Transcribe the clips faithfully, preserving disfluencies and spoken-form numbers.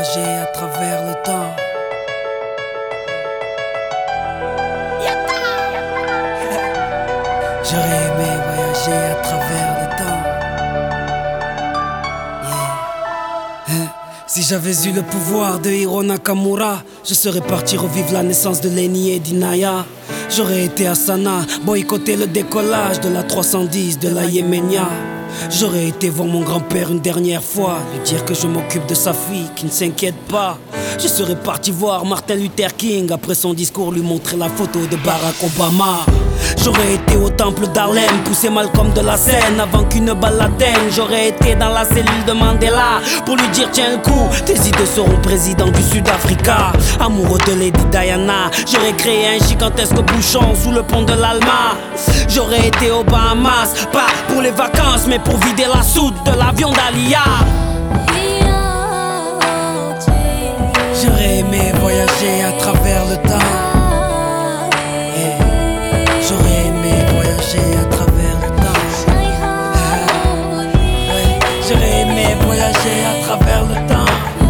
voyager à travers le temps. J'aurais aimé voyager à travers le temps. Yeah. Hein? Si j'avais eu le pouvoir de Hiro Nakamura, je serais parti revivre la naissance de Lenny et d'Inaya. J'aurais été à Sanaa, boycotter le décollage de la trois cent dix de la Yéménia. J'aurais été voir mon grand-père une dernière fois, lui dire que je m'occupe de sa fille, qui ne s'inquiète pas. Je serais parti voir Martin Luther King, après son discours lui montrer la photo de Barack Obama. J'aurais été au temple d'Harlem, pousser Malcolm de la scène avant qu'une balle l'atteigne. J'aurais été dans la cellule de Mandela pour lui dire tiens le coup, tes idées seront président du Sud-Africa. Amoureux de Lady Diana, j'aurais créé un gigantesque bouchon sous le pont de l'Alma. J'aurais été aux Bahamas, pas pour les vacances mais pour vider la soute de l'avion d'Alia. J'aurais aimé voyager à travers le temps. J'aurais aimé voyager à travers le temps. Ah, ouais. J'aurais aimé voyager à travers le temps.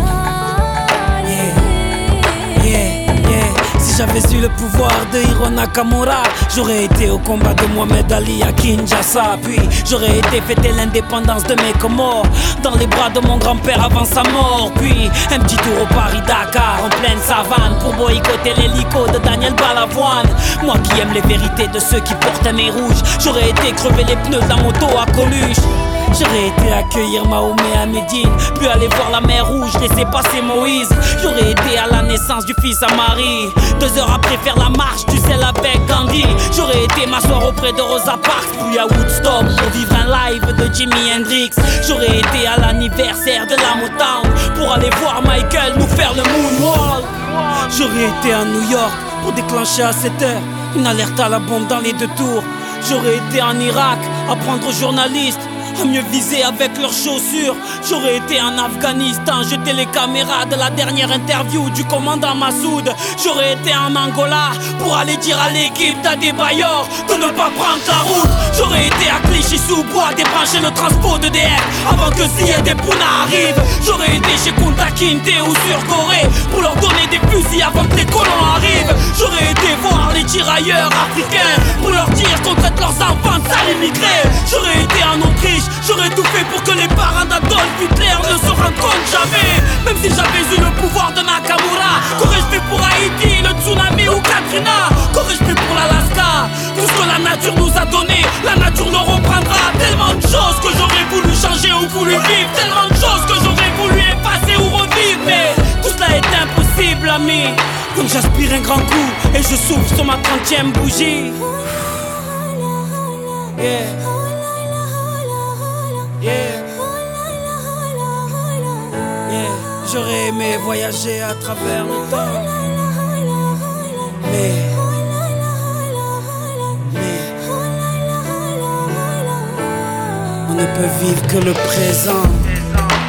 Yeah, yeah, yeah. Si j'avais eu le pouvoir de Hiro Nakamura, j'aurais été au combat de Mohamed Ali à Kinshasa. Puis j'aurais été fêter l'indépendance de mes Comores dans les bras de mon grand-père avant sa mort. Puis un petit tour au Paris-Dakar en pleine savane pour boycotter l'hélico de Daniel Balavoine. Moi qui aime les vérités de ceux qui portent un nez rouge, j'aurais été crever les pneus de la moto à Coluche. J'aurais été accueillir Mahomet à Médine, puis aller voir la mer Rouge, laisser passer Moïse. J'aurais été à la naissance du fils à Marie, deux heures après faire la marche du sel avec Gandhi. J'aurais été m'asseoir auprès de Rosa Parks, puis à Woodstock pour vivre un live de Jimi Hendrix. J'aurais été à l'anniversaire de la Motown pour aller voir Michael nous faire le moonwalk. J'aurais été à New York pour déclencher à sept heures une alerte à la bombe dans les deux tours. J'aurais été en Irak apprendre aux journalistes à mieux viser avec leurs chaussures. J'aurais été en Afghanistan, jeter les caméras de la dernière interview du commandant Massoud. J'aurais été en Angola pour aller dire à l'équipe d'Adebayor de ne pas prendre la route. J'aurais été à Clichy-sous-Bois débrancher le transport de D F avant que Ziyad et Pouna arrivent. J'aurais été chez Kunta Kinte ou sur Corée pour leur donner des fusils avant que les colons arrivent. J'aurais été voir les tirailleurs africains pour leur dire qu'on traite leurs enfants de sales immigrés. J'aurais été en Autriche, j'aurais tout fait pour que les parents d'Adolf Hitler ne se rendent compte jamais. Même si j'avais eu le pouvoir de Nakamura, qu'aurais-je fait pour Haïti, le tsunami ou Katrina? Qu'aurais-je fait pour l'Alaska? Tout ce que la nature nous a donné, la nature le reprendra. Tellement de choses que j'aurais voulu changer ou voulu vivre, tellement de choses que j'aurais voulu effacer ou revivre. Mais tout cela est impossible, ami. Donc j'aspire un grand coup et je souffle sur ma trentième bougie. Yeah. Yeah. Yeah. J'aurais aimé voyager à travers le temps. Mais, mais on ne peut vivre que le présent.